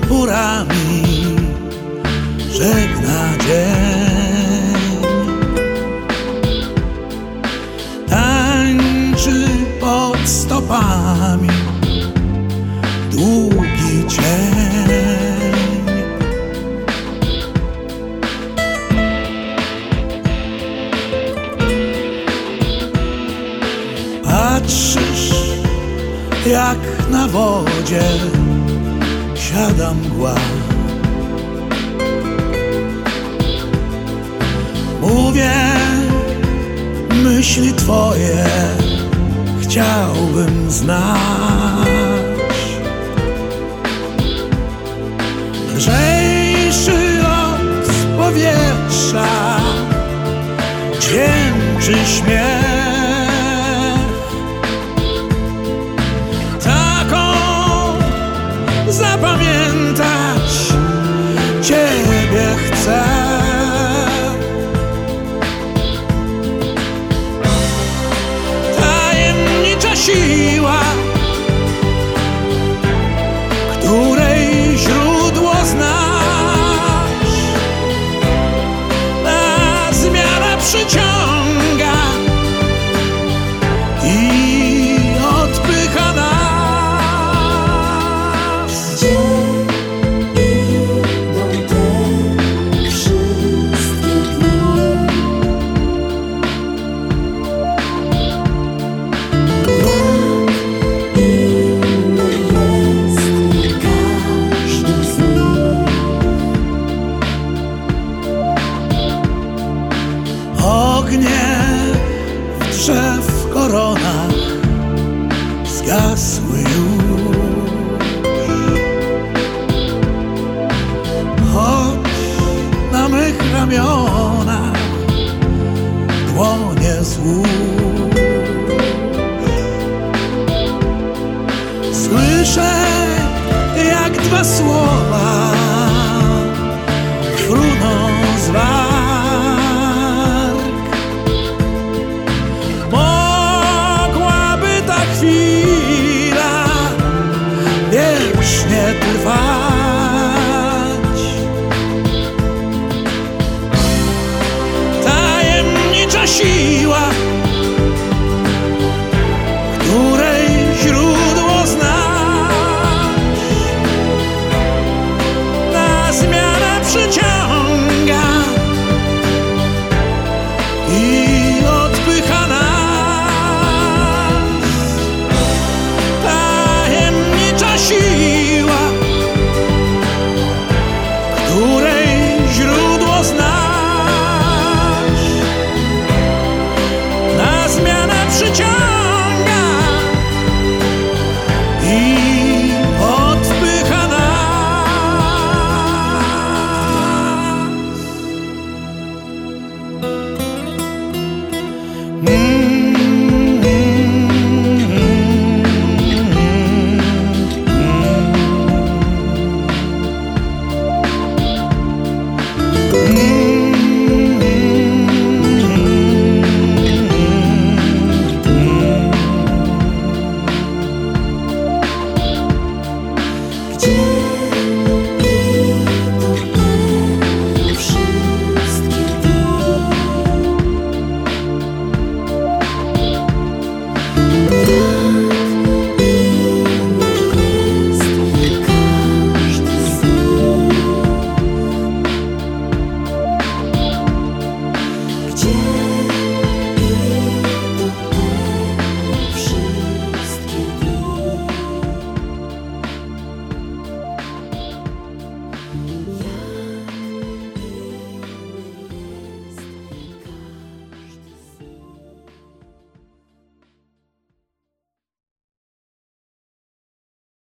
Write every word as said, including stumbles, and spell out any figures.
purpurami żegna dzień. Tańczy pod stopami długi cień. Patrzysz, jak na wodzie siada mgła. Mówię, myśli twoje chciałbym znać. Lżejszy od powietrza dźwięczy śmiech. Zapamiętać Ciebie chcę. Tajemnicza siła, której źródło znasz, na zmianę przyciąga i odpycha nas. Ognie w drzew koronach zgasły już, choć na mych ramionach dłonie złóż. Słyszę, jak dwa słowa